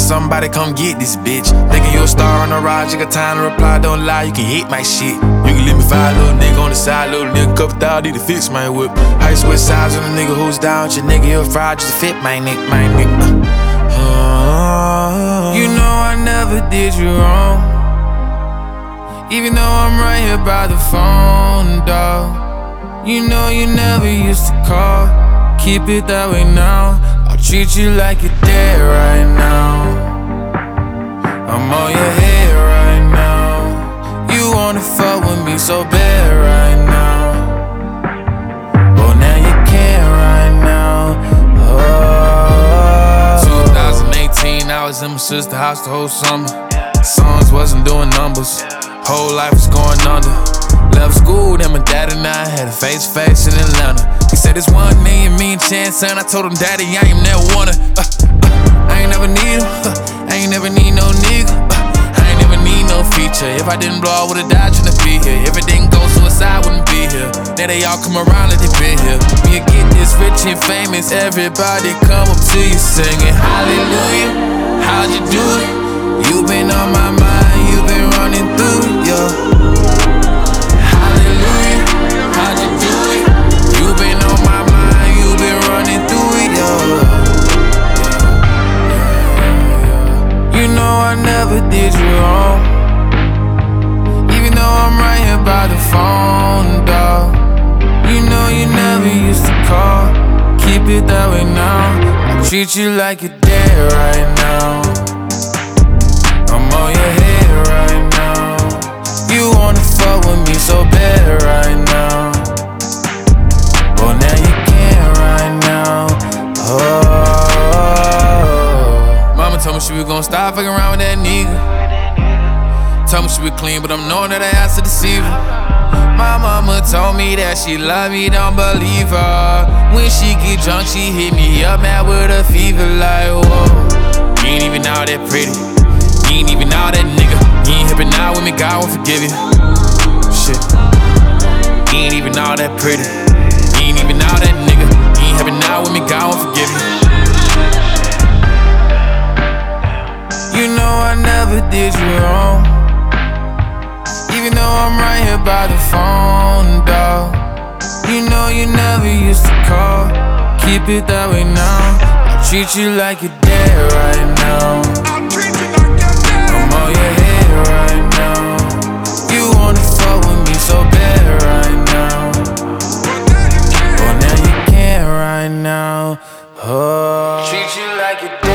somebody come get this bitch. Thinking you a star on the rise, you got time to reply, don't lie, you can hit my shit. You can leave me five, little nigga on the side, little nigga couple thousand, need to fix my whip. Ice with size on the nigga who's down with your nigga, he'll fry just to fit my neck, my neck. You know I never did you wrong, even though I'm right here by the phone, dawg. You know you never used to call, keep it that way now. I'll treat you like you're dead right now. I'm on your head right now. You wanna fuck with me so bad right now. Oh, now you can't right now. Oh. 2018, I was in my sister's house the whole summer. Songs wasn't doing numbers, whole life was going under. Left school, then my dad and I had a face-to-face in Atlanta. He said it's 1 million chance, son. I told him, daddy, I ain't never wanna. I ain't never need him, I ain't never need no nigga. I ain't never need no feature. If I didn't blow, I would've died trying to be here. If it didn't go suicide, wouldn't be here. Now they all come around like they been here. When you get this rich and famous, everybody come up to you singing hallelujah. How'd you do it? You been on my mind, you been running through it, yo. I never did you wrong, even though I'm right here by the phone, dawg. You know you never used to call, keep it that way now. I treat you like you're dead right now. I'm on your head right now. You wanna fuck with me so bad right now. Well, now you can't right now. Oh. Told me she was gon' stop fucking around with that nigga. Told me she was clean, but I'm knowing that I asked to deceive her. My mama told me that she love me, don't believe her. When she get drunk, she hit me up, mad with a fever, like whoa. You ain't even all that pretty, you ain't even all that nigga. You ain't hippin' out with me, God won't forgive you. Shit, you ain't even all that pretty, you ain't even all that nigga. You ain't hippin' out with me, God won't forgive you. You know I never did you wrong, even though I'm right here by the phone, dawg. You know you never used to call, keep it that way now. I treat you like you're dead right now. I'm on your head right now. You wanna fuck with me so bad right now. Oh, now you can't right now. Oh. Treat you like you're dead.